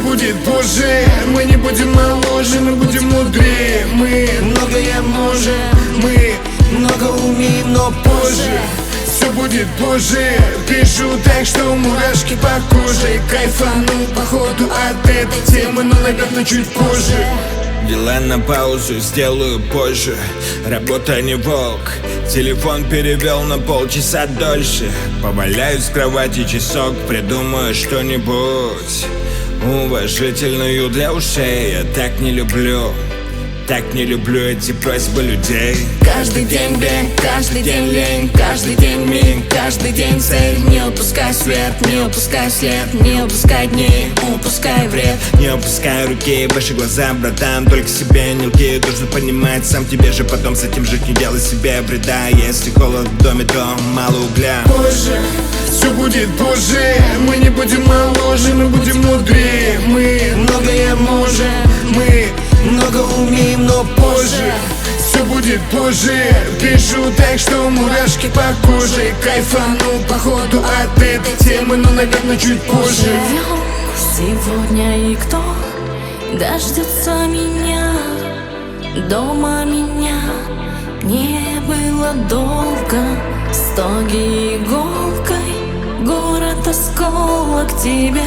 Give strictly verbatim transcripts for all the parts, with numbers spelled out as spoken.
будет позже. Мы не будем моложе, мы будем мудрее. Мы многое можем, мы много умеем, но позже. Все будет позже. Пишу так, что мурашки по коже. Кайфану походу от этой темы, но, наверное, чуть позже. Дела на паузу сделаю позже. Работа не волк. Телефон перевел на полчаса дольше. Поваляюсь в кровати часок, придумаю что-нибудь уважительную для ушей. Я так не люблю, так не люблю эти просьбы людей. Каждый день бег, каждый день лень, каждый день миг, каждый день цель. Не упускай свет, не упускай след, не упускай дни, упускай вред. Не опускай руки, выше глаза, братан, только себе не лги. Должен понимать сам тебе же, потом с этим жить, не делай себе вреда. Если холод в доме, то мало угля. Позже, все будет позже. Мы не будем моложе, мы будем мудрее. Мы многое можем, мы много умеем, но позже. Все будет позже. Пишу так, что мурашки по коже. Кайфану походу от этой темы, но, наверное, чуть позже. Живем сегодня, и кто дождется меня? Дома меня не было долго. Стоги иголкой, город осколок тебя.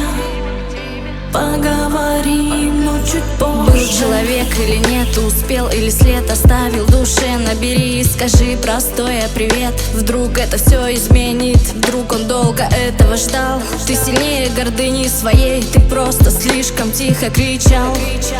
Поговорим, но чуть позже. Был человек или нет, успел или след оставил в душе. Набери и скажи простое привет. Вдруг это все изменит, вдруг он долго этого ждал. Ты сильнее гордыни своей, ты просто слишком тихо кричал.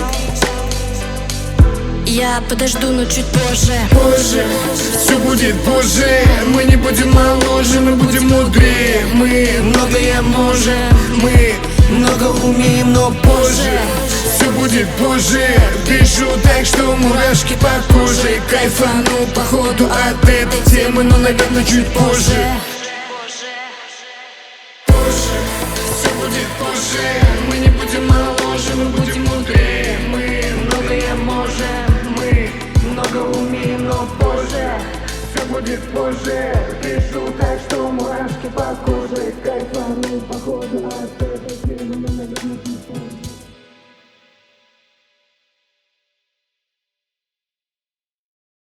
Я подожду, но чуть позже. Позже, все будет позже. Мы не будем моложе, мы будем мудрее. Мы многое можем, мы много умеем, но позже. Все будет позже. Пишу так, что мурашки по коже. Кайфану походу от этой темы, но, наверное, чуть позже. Позже, все будет позже. Мы не будем моложе, мы будем мудрее. Мы многое можем, мы много умеем, но позже. Все будет позже. Пишу так, что мурашки по коже. Кайфану походу от этой темы, но, наверное, чуть позже.